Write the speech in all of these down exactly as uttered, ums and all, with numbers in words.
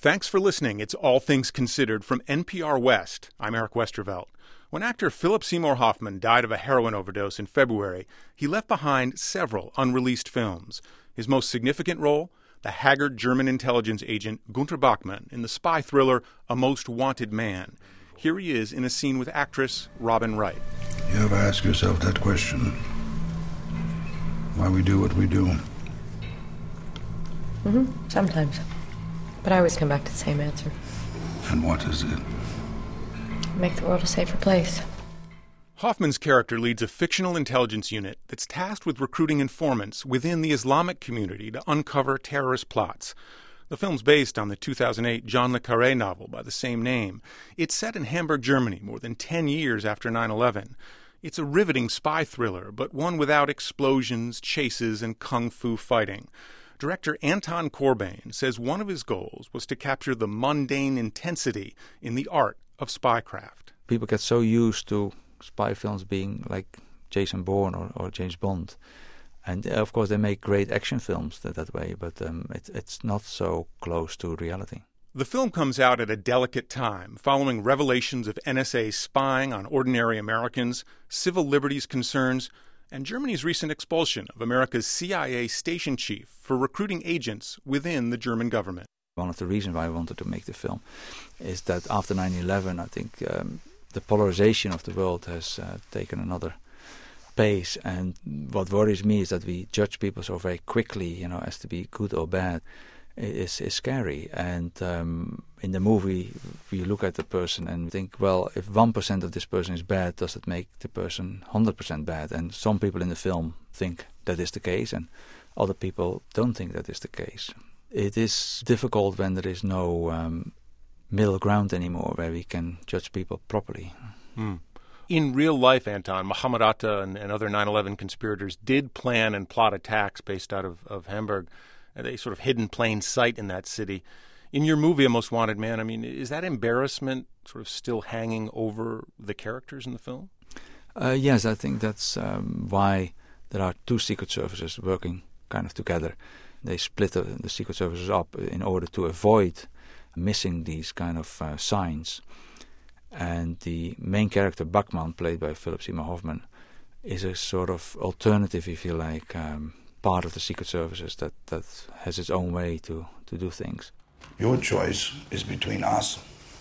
Thanks for listening. It's All Things Considered from N P R West. I'm Eric Westervelt. When actor Philip Seymour Hoffman died of a heroin overdose in February, he left behind several unreleased films. His most significant role? The haggard German intelligence agent Gunter Bachmann in the spy thriller A Most Wanted Man. Here he is in a scene with actress Robin Wright. You ever ask yourself that question? Why we do what we do? Mm-hmm. Sometimes. But I always come back to the same answer. And what is it? Make the world a safer place. Hoffman's character leads a fictional intelligence unit that's tasked with recruiting informants within the Islamic community to uncover terrorist plots. The film's based on the two thousand eight John le Carré novel by the same name. It's set in Hamburg, Germany, more than ten years after nine eleven. It's a riveting spy thriller, but one without explosions, chases, and kung fu fighting. Director Anton Corbijn says one of his goals was to capture the mundane intensity in the art of spycraft. People get so used to spy films being like Jason Bourne or, or James Bond. And, uh, of course, they make great action films that, that way, but um, it, it's not so close to reality. The film comes out at a delicate time, following revelations of N S A spying on ordinary Americans, civil liberties concerns, and Germany's recent expulsion of America's C I A station chief for recruiting agents within the German government. One of the reasons why I wanted to make the film is that after nine eleven, I think um, the polarization of the world has uh, taken another pace. And what worries me is that we judge people so very quickly, you know, as to be good or bad. Is is scary. And um, in the movie, we look at the person and think, well, if one percent of this person is bad, does it make the person one hundred percent bad? And some people in the film think that is the case, and other people don't think that is the case. It is difficult when there is no um, middle ground anymore where we can judge people properly. Hmm. In real life, Anton, Mohammed Atta and, and other nine eleven conspirators did plan and plot attacks based out of, of Hamburg. They sort of hid in plain sight in that city. In your movie, A Most Wanted Man, I mean, is that embarrassment sort of still hanging over the characters in the film? Uh, yes, I think that's um, why there are two secret services working kind of together. They split the, the secret services up in order to avoid missing these kind of uh, signs. And the main character, Bachmann, played by Philip Seymour Hoffman, is a sort of alternative, if you like, um, part of the secret services that, that has its own way to, to do things. Your choice is between us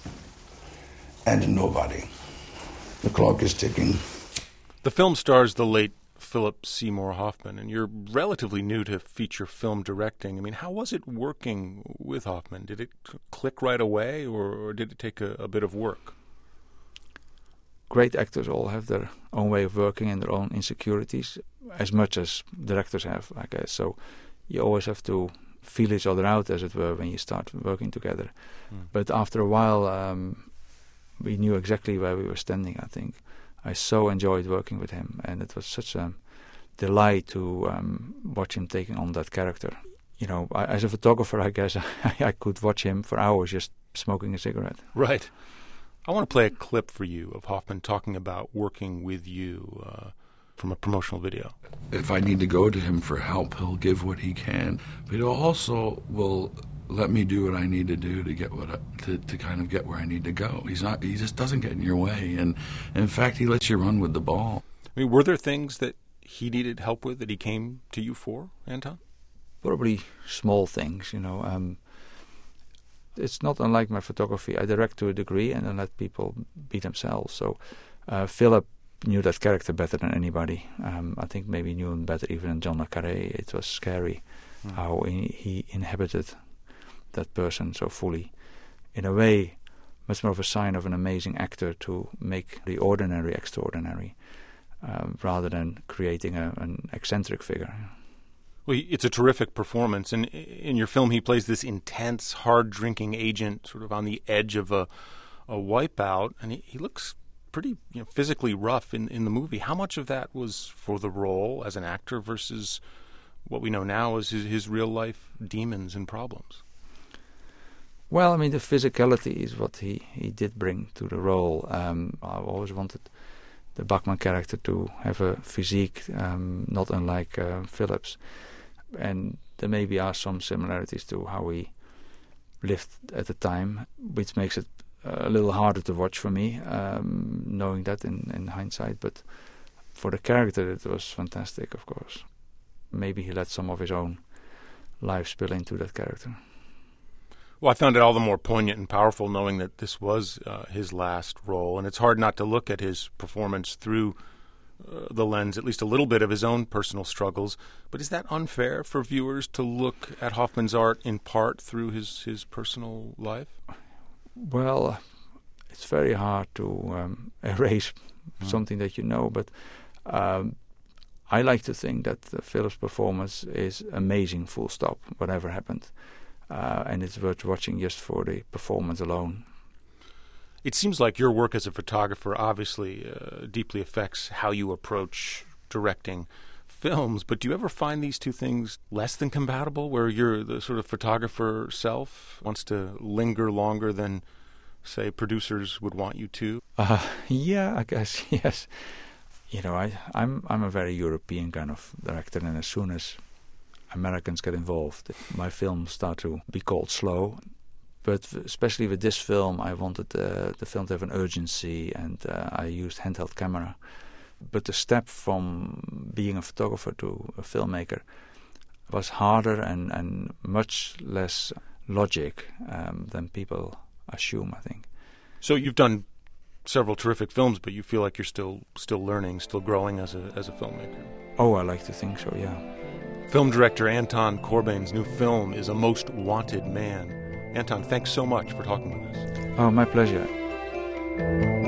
and nobody. The clock is ticking. The film stars the late Philip Seymour Hoffman, and you're relatively new to feature film directing. I mean, how was it working with Hoffman? Did it click right away, or, or did it take a, a bit of work? Great actors all have their own way of working and their own insecurities, as much as directors have, I guess. So you always have to feel each other out, as it were, when you start working together. Mm. But after a while, um, we knew exactly where we were standing, I think. I so enjoyed working with him, and it was such a delight to um, watch him taking on that character. You know, I, as a photographer, I guess, I, I could watch him for hours just smoking a cigarette. Right. I want to play a clip for you of Hoffman talking about working with you uh, from a promotional video. If I need to go to him for help, he'll give what he can. But he also will let me do what I need to do to get what I, to, to kind of get where I need to go. He's not. He just doesn't get in your way. And in fact, he lets you run with the ball. I mean, were there things that he needed help with that he came to you for, Anton? Probably small things, you know. Um, It's not unlike my photography. I direct to a degree and then let people be themselves. So uh, Philip knew that character better than anybody. Um, I think maybe knew him better even than John le Carré. It was scary mm. how he, he inhabited that person so fully. In a way, much more of a sign of an amazing actor to make the ordinary extraordinary um, rather than creating a, an eccentric figure. Well, it's a terrific performance, and in your film he plays this intense, hard-drinking agent sort of on the edge of a, a wipeout, and he, he looks pretty you know, physically rough in, in the movie. How much of that was for the role as an actor versus what we know now as his, his real-life demons and problems? Well, I mean, the physicality is what he, he did bring to the role. Um, I always wanted the Bachmann character to have a physique um, not unlike uh, Philip's. And there maybe are some similarities to how he lived at the time, which makes it a little harder to watch for me, um, knowing that in, in hindsight. But for the character, it was fantastic, of course. Maybe he let some of his own life spill into that character. Well, I found it all the more poignant and powerful knowing that this was uh, his last role, and it's hard not to look at his performance through uh, the lens, at least a little bit, of his own personal struggles. But is that unfair for viewers to look at Hoffman's art in part through his, his personal life? Well, it's very hard to um, erase mm. something that you know, but um, I like to think that uh, Philip's performance is amazing, full stop, whatever happened. Uh, and it's worth watching just for the performance alone. It seems like your work as a photographer obviously uh, deeply affects how you approach directing films, but do you ever find these two things less than compatible, where you're the sort of photographer self wants to linger longer than, say, producers would want you to? Uh, yeah, I guess, yes. You know, I, I'm I'm a very European kind of director, and as soon as Americans get involved, my films start to be called slow. But especially with this film, I wanted uh, the film to have an urgency, and uh, I used handheld camera. But the step from being a photographer to a filmmaker was harder and, and much less logic um, than people assume, I think. So you've done several terrific films, but you feel like you're still still learning, still growing as a as a filmmaker. Oh, I like to think so, yeah. Film director Anton Corbijn's new film is A Most Wanted Man. Anton, thanks so much for talking with us. Oh, my pleasure.